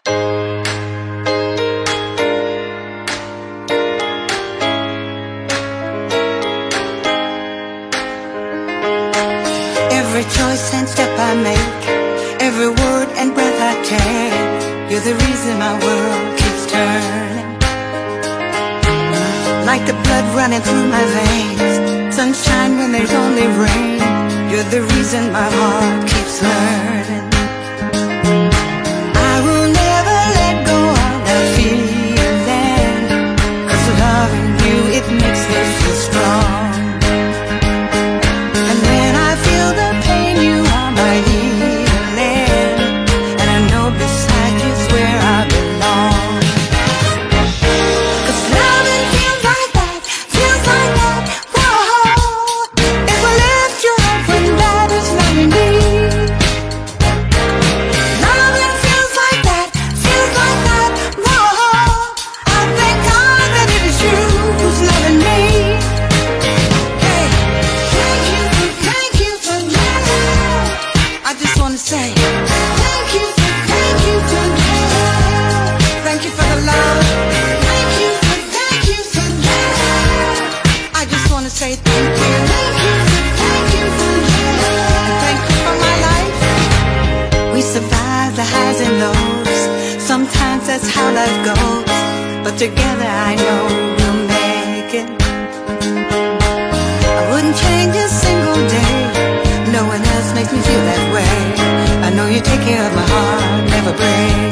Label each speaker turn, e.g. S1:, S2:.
S1: Every choice and step I make, every word and breath I take, you're the reason my world keeps turning. Like the blood running through my veins, sunshine when there's only rain, you're the reason my heart keeps learning. I will never let go of that feeling, 'cause loving you, it makes me feel strong. And when I feel the pain, you are my healing, and I know beside you's where I belong. 'Cause loving feels like that, whoa. It will lift you up when that is not in need. Loving feels like that, whoa. I thank God that it is you who's loving me. Hey, thank you for love. I just wanna say thank you for love. Thank you for the love. Thank you for love. I just wanna say thank you. Thank you for love. And thank you for my life. We survive the highs and lows. Sometimes that's how life goes, but together I know we'll make it. I wouldn't change a single day. No one else makes me feel that way. I know you take care of my heart, never break.